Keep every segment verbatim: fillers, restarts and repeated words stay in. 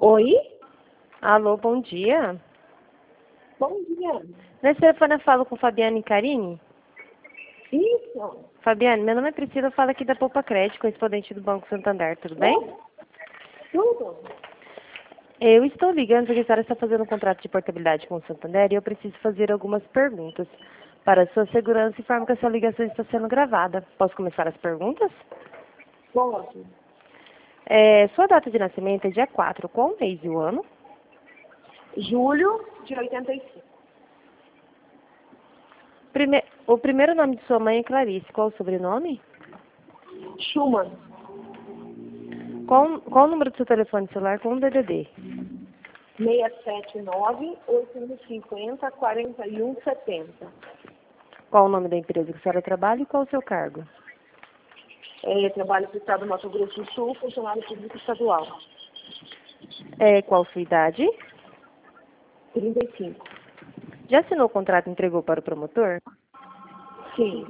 Oi? Alô, bom dia. Bom dia. Nesse telefone eu falo com Fabiane Carini. Isso. Fabiane, meu nome é Priscila, eu falo aqui da Poupa Crédito, correspondente do Banco Santander, tudo bem? Oi? Tudo? Eu estou ligando porque a senhora está fazendo um contrato de portabilidade com o Santander e eu preciso fazer algumas perguntas. Para a sua segurança, informo que a sua ligação está sendo gravada. Posso começar as perguntas? Pode. É, sua data de nascimento é dia quatro, qual o mês e o ano? Julho de oitenta e cinco. Prime- o primeiro nome de sua mãe é Clarice, qual o sobrenome? Schumann. Qual, qual o número do seu telefone celular com o D D D? seis sete nove, oito cinco zero, quatro um sete zero. Qual o nome da empresa que a senhora trabalha e qual o seu cargo? É, trabalho para o Estado do Mato Grosso do Sul, funcionário público estadual. É, qual a sua idade? trinta e cinco. Já assinou o contrato e entregou para o promotor? Sim.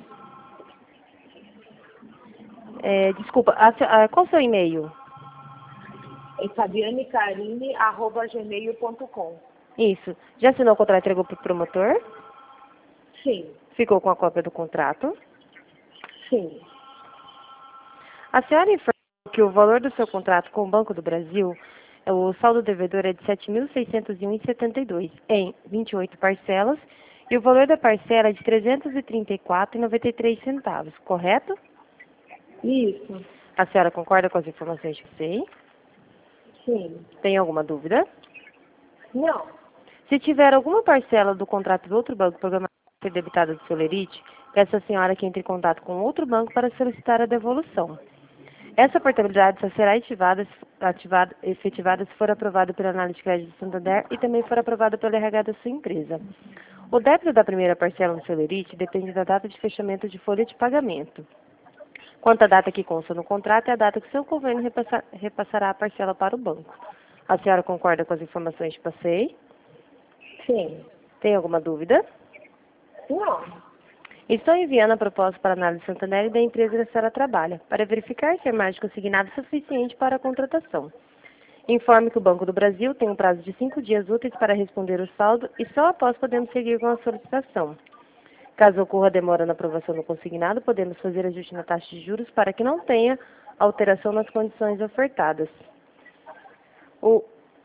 É, desculpa, a se- a- qual o seu e-mail? É fabianecarine, arroba gmail ponto com. Isso. Já assinou o contrato e entregou para o promotor? Sim. Ficou com a cópia do contrato? Sim. A senhora informa que o valor do seu contrato com o Banco do Brasil, é, o saldo devedor é de sete mil seiscentos e um vírgula setenta e dois em vinte e oito parcelas e o valor da parcela é de trezentos e trinta e quatro reais e noventa e três centavos, correto? Isso. A senhora concorda com as informações que sei? Sim. Tem alguma dúvida? Não. Se tiver alguma parcela do contrato do outro banco programada para ser debitada do Solerite, peço à senhora que entre em contato com outro banco para solicitar a devolução. Essa portabilidade só será ativada, ativada, efetivada se for aprovada pela análise de crédito do Santander e também for aprovada pelo R H da sua empresa. O débito da primeira parcela no Solerite depende da data de fechamento de folha de pagamento. Quanto à data que consta no contrato, é a data que seu governo repassa- repassará a parcela para o banco. A senhora concorda com as informações que passei? Sim. Tem alguma dúvida? Não. Estou enviando a proposta para análise do Santander e da empresa que a senhora trabalha, para verificar se a margem consignada é suficiente para a contratação. Informe que o Banco do Brasil tem um prazo de cinco dias úteis para responder o saldo e só após podemos seguir com a solicitação. Caso ocorra demora na aprovação do consignado, podemos fazer ajuste na taxa de juros para que não tenha alteração nas condições ofertadas. O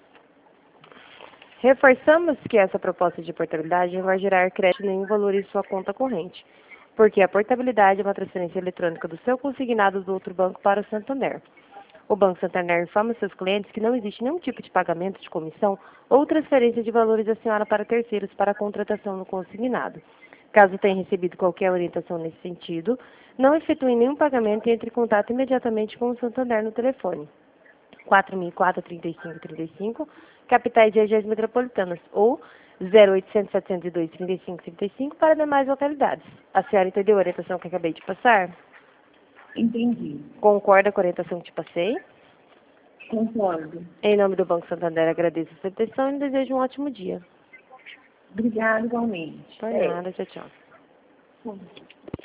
Reforçamos que essa proposta de portabilidade não vai gerar crédito nenhum valor em sua conta corrente, porque a portabilidade é uma transferência eletrônica do seu consignado do outro banco para o Santander. O Banco Santander informa seus clientes que não existe nenhum tipo de pagamento de comissão ou transferência de valores da senhora para terceiros para a contratação no consignado. Caso tenha recebido qualquer orientação nesse sentido, não efetue nenhum pagamento e entre em contato imediatamente com o Santander no telefone quatro mil e quatro, trinta e cinco, trinta e cinco, capitais e regiões metropolitanas, ou zero oitocentos, setecentos e dois, trinta e cinco, trinta e cinco para demais localidades. A senhora entendeu a orientação que acabei de passar? Entendi. Concorda com a orientação que te passei? Concordo. Em nome do Banco Santander, agradeço a sua atenção e desejo um ótimo dia. Obrigada igualmente. Por É. nada, tchau, tchau. Sim.